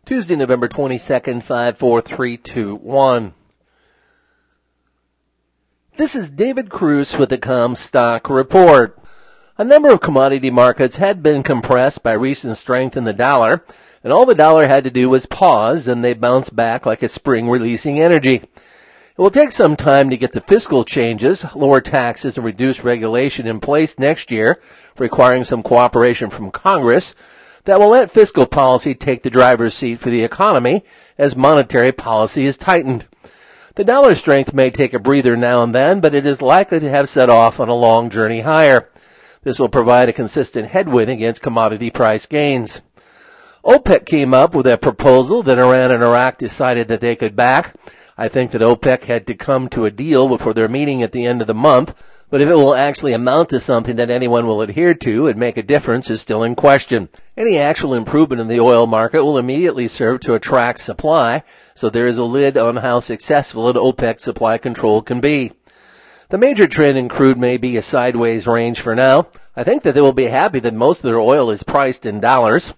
Tuesday, November 22nd, 54321. This is David Cruz with the Comstock Report. A number of commodity markets had been compressed by recent strength in the dollar, and all the dollar had to do was pause, and they bounced back like a spring releasing energy. It will take some time to get the fiscal changes, lower taxes, and reduced regulation in place next year, requiring some cooperation from Congress that will let fiscal policy take the driver's seat for the economy as monetary policy is tightened. The dollar strength may take a breather now and then, but it is likely to have set off on a long journey higher. This will provide a consistent headwind against commodity price gains. OPEC came up with a proposal that Iran and Iraq decided that they could back. I think that OPEC had to come to a deal before their meeting at the end of the month, but if it will actually amount to something that anyone will adhere to and make a difference is still in question. Any actual improvement in the oil market will immediately serve to attract supply, so there is a lid on how successful an OPEC supply control can be. The major trend in crude may be a sideways range for now. I think that they will be happy that most of their oil is priced in dollars.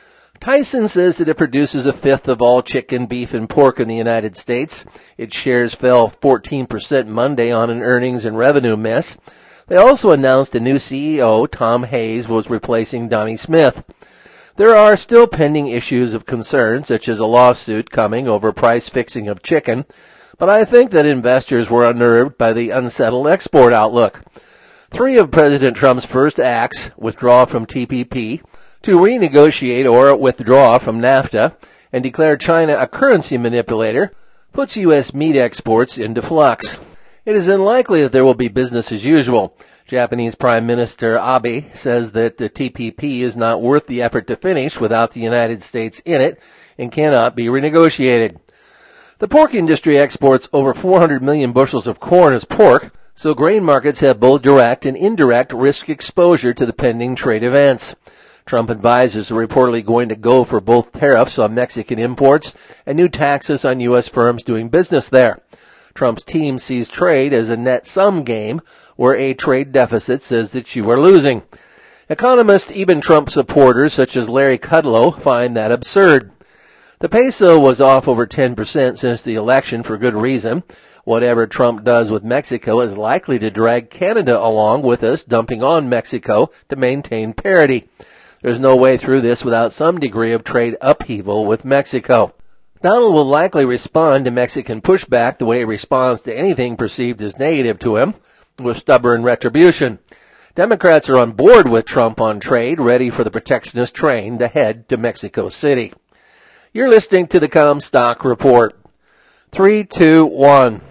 Tyson says that it produces a fifth of all chicken, beef, and pork in the United States. Its shares fell 14% Monday on an earnings and revenue miss. They also announced a new CEO, Tom Hayes, was replacing Donnie Smith. There are still pending issues of concern, such as a lawsuit coming over price fixing of chicken, but I think that investors were unnerved by the unsettled export outlook. 3 of President Trump's first acts, withdraw from TPP, to renegotiate or withdraw from NAFTA and declare China a currency manipulator, puts U.S. meat exports into flux. It is unlikely that there will be business as usual. Japanese Prime Minister Abe says that the TPP is not worth the effort to finish without the United States in it and cannot be renegotiated. The pork industry exports over 400 million bushels of corn as pork, so grain markets have both direct and indirect risk exposure to the pending trade events. Trump advisors are reportedly going to go for both tariffs on Mexican imports and new taxes on U.S. firms doing business there. Trump's team sees trade as a net-sum game, where a trade deficit says that you are losing. Economists, even Trump supporters such as Larry Kudlow, find that absurd. The peso was off over 10% since the election for good reason. Whatever Trump does with Mexico is likely to drag Canada along with us, dumping on Mexico to maintain parity. There's no way through this without some degree of trade upheaval with Mexico. Donald will likely respond to Mexican pushback the way he responds to anything perceived as negative to him, with stubborn retribution. Democrats are on board with Trump on trade, ready for the protectionist train to head to Mexico City. You're listening to the Comstock Report. 3, 2, 1.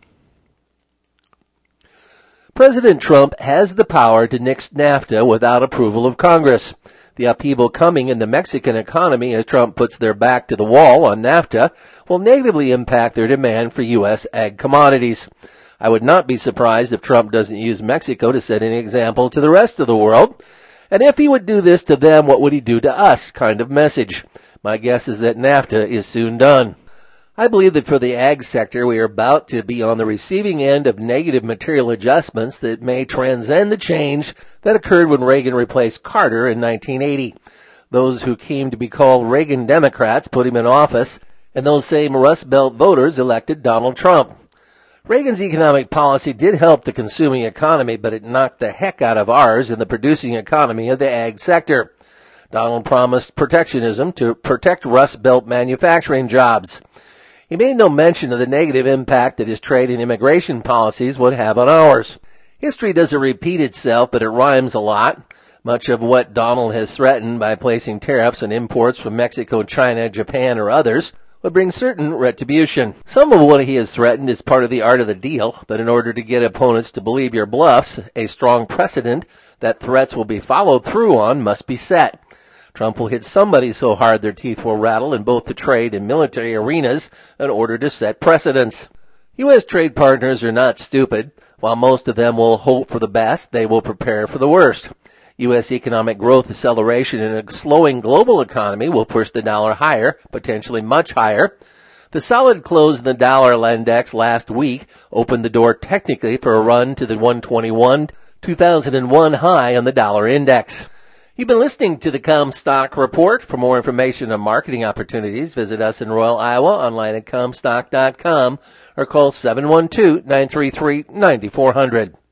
President Trump has the power to nix NAFTA without approval of Congress. The upheaval coming in the Mexican economy as Trump puts their back to the wall on NAFTA will negatively impact their demand for U.S. ag commodities. I would not be surprised if Trump doesn't use Mexico to set an example to the rest of the world. And if he would do this to them, what would he do to us kind of message. My guess is that NAFTA is soon done. I believe that for the ag sector, we are about to be on the receiving end of negative material adjustments that may transcend the change that occurred when Reagan replaced Carter in 1980. Those who came to be called Reagan Democrats put him in office, and those same Rust Belt voters elected Donald Trump. Reagan's economic policy did help the consuming economy, but it knocked the heck out of ours in the producing economy of the ag sector. Donald promised protectionism to protect Rust Belt manufacturing jobs. He made no mention of the negative impact that his trade and immigration policies would have on ours. History doesn't repeat itself, but it rhymes a lot. Much of what Donald has threatened by placing tariffs on imports from Mexico, China, Japan, or others would bring certain retribution. Some of what he has threatened is part of the art of the deal, but in order to get opponents to believe your bluffs, a strong precedent that threats will be followed through on must be set. Trump will hit somebody so hard their teeth will rattle in both the trade and military arenas in order to set precedents. U.S. trade partners are not stupid. While most of them will hope for the best, they will prepare for the worst. U.S. economic growth acceleration in a slowing global economy will push the dollar higher, potentially much higher. The solid close in the dollar index last week opened the door technically for a run to the 121 2001 high on the dollar index. You've been listening to the Comstock Report. For more information on marketing opportunities, visit us in Royal, Iowa, online at Comstock.com, or call 712-933-9400.